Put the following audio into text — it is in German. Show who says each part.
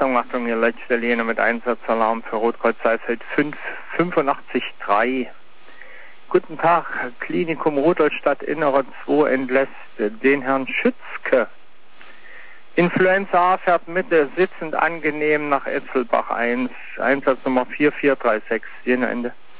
Speaker 1: Achtung, hier Leitstelle mit Einsatzalarm für Rotkreuz Saalfeld 85.3. Guten Tag, Klinikum Rudolstadt Innere 2 entlässt den Herrn Schützke. Influenza A fährt Mitte, sitzend angenehm nach Etzelbach 1, Einsatznummer 4436, Ende.